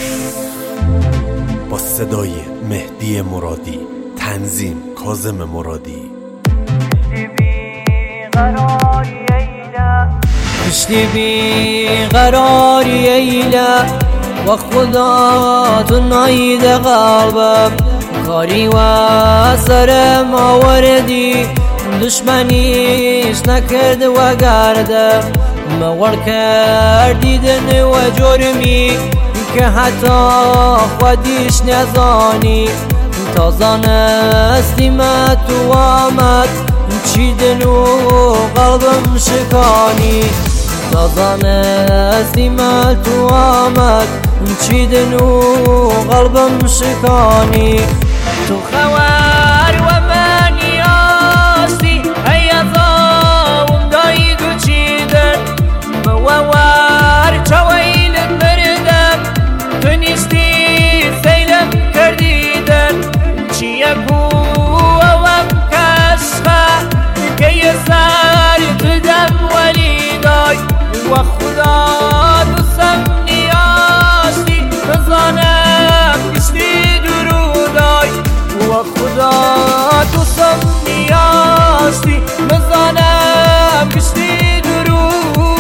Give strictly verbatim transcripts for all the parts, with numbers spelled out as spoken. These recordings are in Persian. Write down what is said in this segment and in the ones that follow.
با صدای مهدی مرادی، تنظیم کاظم مرادی. پشتی بی قراری ایلا و خدا تو ناید قلبم کاری و سرم آوردی دشمنیش نکرد و گردم مور کردیدن و جرمی که حتی خودیش نزانی تازان استیمت و آمد چیدن و قلبم شکانی تازان استیمت و آمد چیدن و قلبم شکانی تو خوار و من یاستی هیزاوم داید و چیدن موار چویلت بردم تو نیستی سیلم کردیدن چیه بوام کشخه که یه سر ددم ولی دای و خدا دوستم نیاستی بزانم کشتی درودای و خدا دوستم نیاستی بزانم کشتی درودای.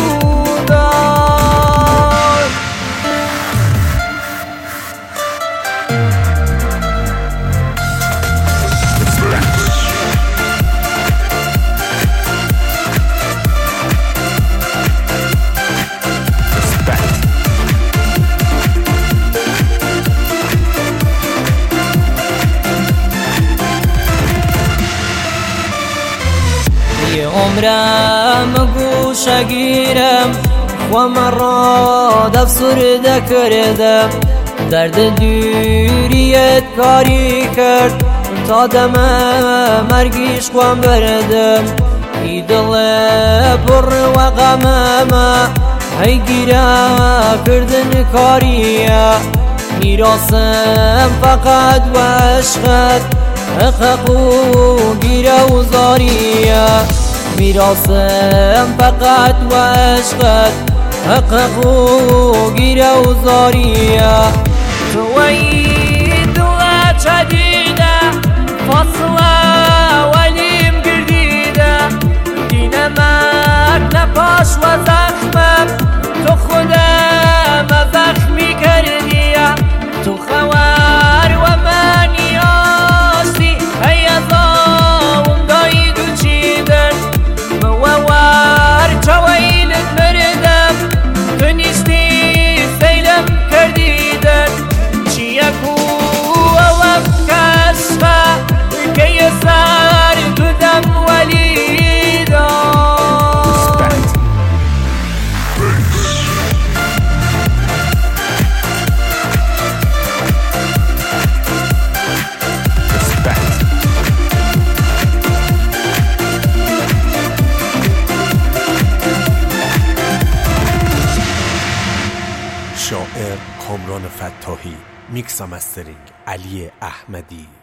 عمرم گوشه گیرم و مرا افسرده کردم درد دوریت کاری کرد تا دم مرگیش خوام بردم ای دل پر و غمم هی گیره کردن کاریه میراسم فقط و عشقت حقق و گیره و زاریه میراسم فقط و عشقت حقق و گیره و زاریه توی دل چدیده فاصله ولیم گردیده دینمک نپاش و زخمم تو خودم زخمی کردیه تو خوار و من یاستی هیزاوم داید و چیدن موار چویلت بردم تو نیستی سیلم کردیدن چیه بوام کشخه که یه سر ددم ولی دای شاعر کامران فتاحی، میکس و مسترینگ علی احمدی.